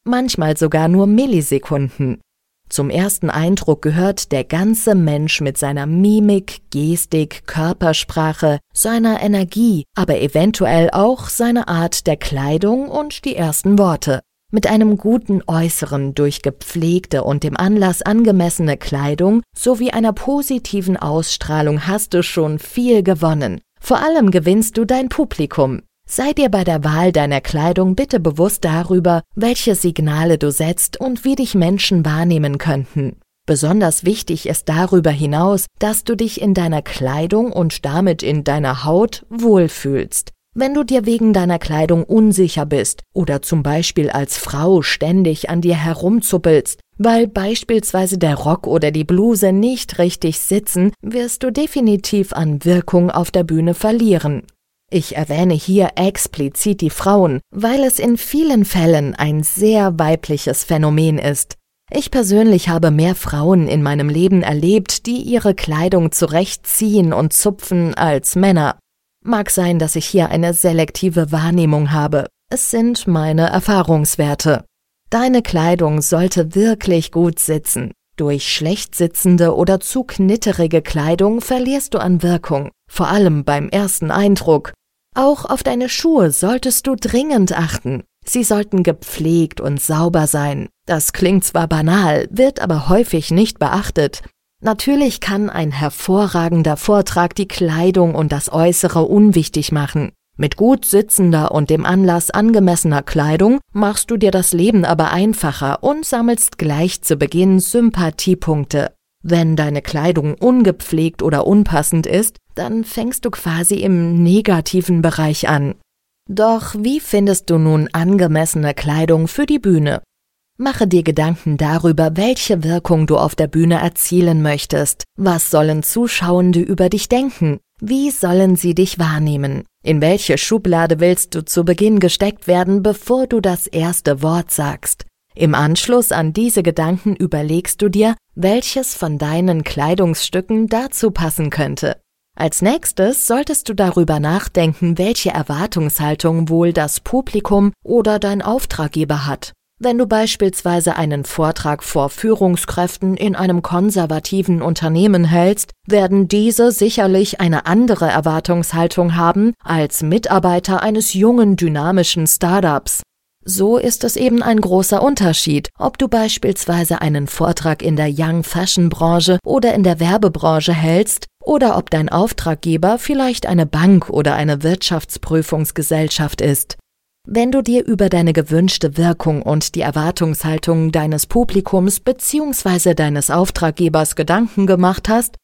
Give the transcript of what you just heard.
manchmal sogar nur Millisekunden. Zum ersten Eindruck gehört der ganze Mensch mit seiner Mimik, Gestik, Körpersprache, seiner Energie, aber eventuell auch seine Art der Kleidung und die ersten Worte. Mit einem guten Äußeren durch gepflegte und dem Anlass angemessene Kleidung sowie einer positiven Ausstrahlung hast du schon viel gewonnen. Vor allem gewinnst du dein Publikum. Sei dir bei der Wahl deiner Kleidung bitte bewusst darüber, welche Signale du setzt und wie dich Menschen wahrnehmen könnten. Besonders wichtig ist darüber hinaus, dass du dich in deiner Kleidung und damit in deiner Haut wohlfühlst. Wenn du dir wegen deiner Kleidung unsicher bist oder zum Beispiel als Frau ständig an dir herumzuppelst, weil beispielsweise der Rock oder die Bluse nicht richtig sitzen, wirst du definitiv an Wirkung auf der Bühne verlieren. Ich erwähne hier explizit die Frauen, weil es in vielen Fällen ein sehr weibliches Phänomen ist. Ich persönlich habe mehr Frauen in meinem Leben erlebt, die ihre Kleidung zurechtziehen und zupfen als Männer. Mag sein, dass ich hier eine selektive Wahrnehmung habe. Es sind meine Erfahrungswerte. Deine Kleidung sollte wirklich gut sitzen. Durch schlecht sitzende oder zu knitterige Kleidung verlierst du an Wirkung, vor allem beim ersten Eindruck. Auch auf deine Schuhe solltest du dringend achten. Sie sollten gepflegt und sauber sein. Das klingt zwar banal, wird aber häufig nicht beachtet. Natürlich kann ein hervorragender Vortrag die Kleidung und das Äußere unwichtig machen. Mit gut sitzender und dem Anlass angemessener Kleidung machst du dir das Leben aber einfacher und sammelst gleich zu Beginn Sympathiepunkte. Wenn deine Kleidung ungepflegt oder unpassend ist, dann fängst du quasi im negativen Bereich an. Doch wie findest du nun angemessene Kleidung für die Bühne? Mache dir Gedanken darüber, welche Wirkung du auf der Bühne erzielen möchtest. Was sollen Zuschauende über dich denken? Wie sollen sie dich wahrnehmen? In welche Schublade willst du zu Beginn gesteckt werden, bevor du das erste Wort sagst? Im Anschluss an diese Gedanken überlegst du dir, welches von deinen Kleidungsstücken dazu passen könnte. Als nächstes solltest du darüber nachdenken, welche Erwartungshaltung wohl das Publikum oder dein Auftraggeber hat. Wenn du beispielsweise einen Vortrag vor Führungskräften in einem konservativen Unternehmen hältst, werden diese sicherlich eine andere Erwartungshaltung haben als Mitarbeiter eines jungen, dynamischen Startups. So ist es eben ein großer Unterschied, ob du beispielsweise einen Vortrag in der Young-Fashion-Branche oder in der Werbebranche hältst oder ob dein Auftraggeber vielleicht eine Bank oder eine Wirtschaftsprüfungsgesellschaft ist. Wenn du dir über deine gewünschte Wirkung und die Erwartungshaltung deines Publikums bzw. deines Auftraggebers Gedanken gemacht hast,